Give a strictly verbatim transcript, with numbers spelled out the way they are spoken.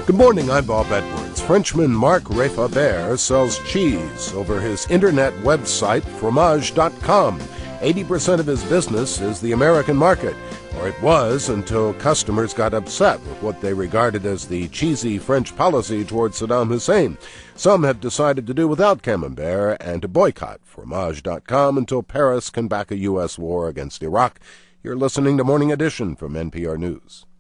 Good morning, I'm Bob Edwards. Frenchman Marc Refaber sells cheese over his internet website, fromage dot com. eighty percent of his business is the American market, or it was until customers got upset with what they regarded as the cheesy French policy toward Saddam Hussein. Some have decided to do without Camembert and to boycott fromage dot com until Paris can back a U S war against Iraq. You're listening to Morning Edition from N P R News.